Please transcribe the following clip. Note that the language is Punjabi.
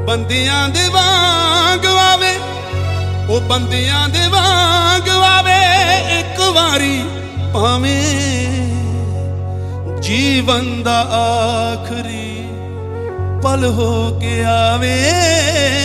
ਬੰਦਿਆਂ ਦੇ ਵਾਂਗ ਆਵੇ, ਉਹ ਬੰਦਿਆਂ ਦੇ ਵਾਂਗ ਆਵੇ ਇੱਕ ਵਾਰੀ, ਭਾਵੇਂ ਜੀਵਨ ਦਾ ਆਖਰੀ ਪਲ ਹੋ ਕੇ ਆਵੇ।